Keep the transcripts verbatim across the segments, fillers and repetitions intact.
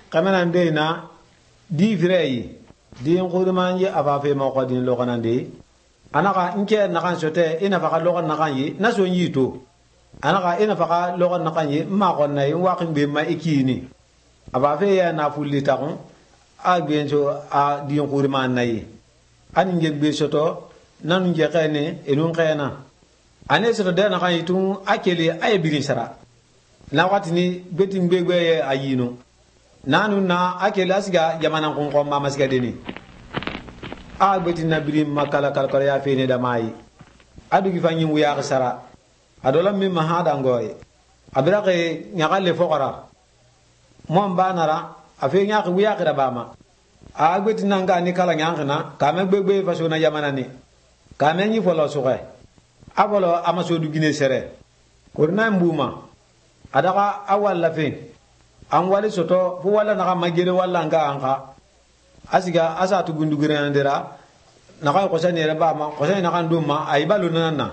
kamana ndena di vrei di ngurman yi afafe ma ko din lokanande anaka nke nakan sote ina faka lokan nakan yi naso yito anaka ina faka lokan nakan yi ma ko nay waqin be ma ikini afafe ya na fulli takon a bienso a di ngurman nay an nge be soto nan nge kene enun kena ane soto de nakan yitu akeli ay birin sara na watini betin begbe ayino nanu na akeli asiga jamana kon ko mama siga deni a betin na birin makala kal kal ya fene da mai adu gi fanyi wuya sara adola mi mahada ngoy abirake nyakalle fokara mon banara afi nyak wuya kira bama a betin nanga ni kala nyankana kame begbe faso na jamana ni kame nyi folo suxe abolo amaso du gine sere korna mbuma adaka awal lafi an wali soto fu wala naka magere wala nga anka asiga asa tu gundugure ndera naka ko sane ba ma ko sane naka nduma ay balu nanana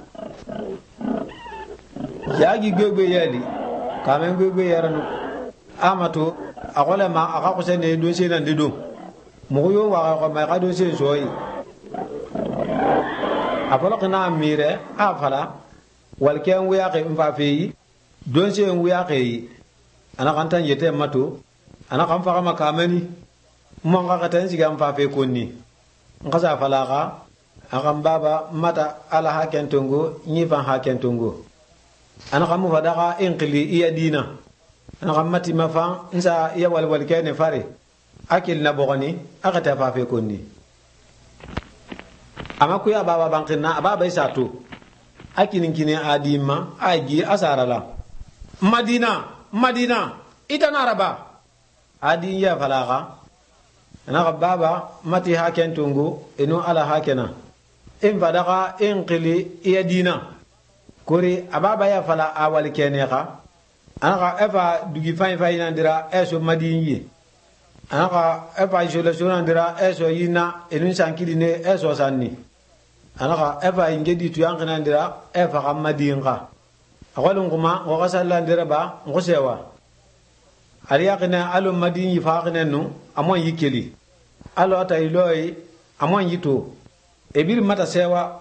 yagi gbegbe yali kamen gbegbe yaranu amato akola ma aka ko sane do sene ndido mo yo wa ko ma ka do sene soyi apolo kana mire afala walken wiya ke mfa fi don se wiya ke ana kan tan yete mato ana kan fa kama kamani mon ga tan siga mfa fe konni ngasa falaga akam baba mata ala haken tongo nyi fa haken tongo ana kan mu fadaga inqili iya dina ana kan mati mafa nsa ya wal wal kene fare akil na bogoni aka ta fa fe konni ama kuya baba bankina baba isato akinin kine adima aji asarala madina madina itana araba adin ya falaga ana baba mati haken tungu inu ala hakena in fadaga inqili yadina kuri ababa ya fala awal keneka ana efa dugi fay fay nandira eso madinyi ana efa jole sonandira eso yina inu sankidine eso sanni anaka efa ingedi tu yankana ndira efa kamadinga akolun kuma ngo kasalla ndira ba ngo sewa ari yakina alo madin yifaqina nu amon yikeli alo ata iloy amon yito ebir mata sewa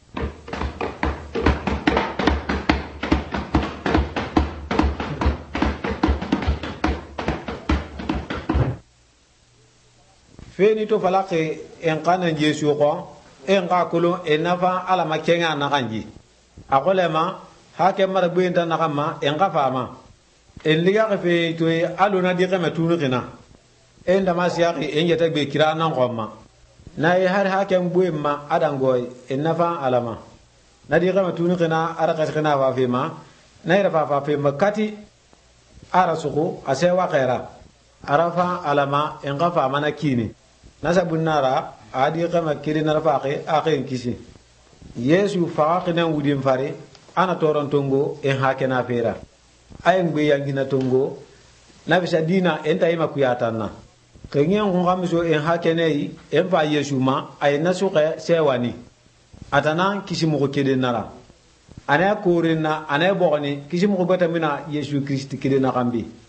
feni to falake en kana jesu ko en ka kulo en nafa ala makenga na kanji akolema hake mara buinta na kama en ka fama en liga ke fe to alu na di kama tunu kina en da masiya en yata be kira nan gomma na yi har hake buimma adangoy en nafa alama na di kama tunu kina ara ka kina fa fe ma na ira fa fa fe makati ara suku asewa khaira arafa alama en ka fama na kini nasabun nara adi kama kiri na rafaqe akhen kisi yesu faqina wudim fare ana toron tongo en hakena fera ayen be yangina tongo na bisa dina enta ima kuyatanna kenyen ko ngamiso en hakenei en fa yesu ma ay nasuqe sewani atana kisi mo ko kede nara ana korina ana bogni kisi mo ko batamina yesu kristi kede na kambi